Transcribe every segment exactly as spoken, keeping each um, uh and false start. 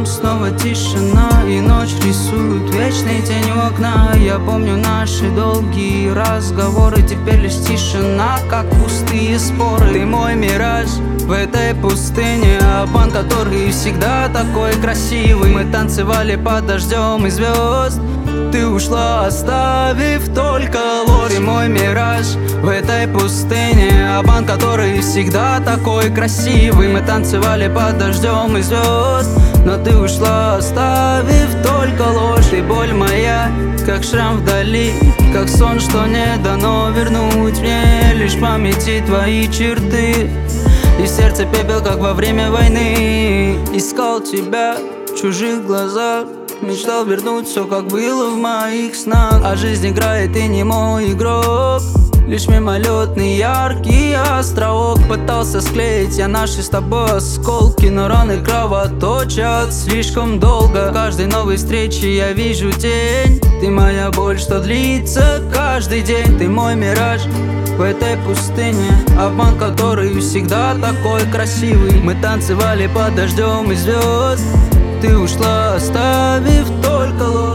снова тишина, и ночь рисует вечные тени у окна. Я помню наши долгие разговоры, теперь лишь тишина, как пустые споры. Ты мой мираж в этой пустыне, обман, который всегда такой красивый. Мы танцевали под дождем и звезд, ты ушла, оставив только ложь. Ты мой мираж в этой пустыне, обман, который всегда такой красивый. Мы танцевали под дождем и звезд, но ты ушла, оставив только ложь. Ты боль моя, как шрам вдали, как сон, что не дано вернуть мне. Лишь в памяти твои черты, и сердце пепел, как во время войны. Искал тебя в чужих глазах, мечтал вернуть все, как было в моих снах. А жизнь играет, и не мой игрок, лишь мимолетный яркий островок. Пытался склеить я наши с тобой осколки, но раны кровоточат слишком долго. В каждой новой встрече я вижу тень, ты моя боль, что длится каждый день. Ты мой мираж в этой пустыне, обман, который всегда такой красивый. Мы танцевали под дождем и звезд, ты ушла, оставив только ложь.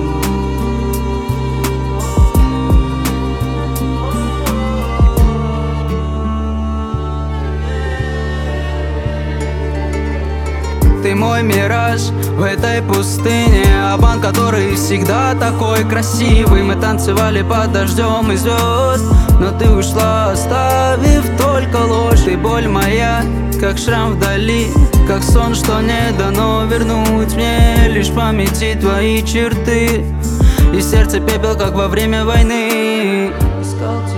Ты мой мираж в этой пустыне, обман, который всегда такой красивый. Мы танцевали под дождем и звезд, но ты ушла, оставив только ложь. Ты боль моя, как шрам вдали, как сон, что не дано вернуть мне. Лишь в памяти твои черты, и сердце пепел, как во время войны. Искал тебя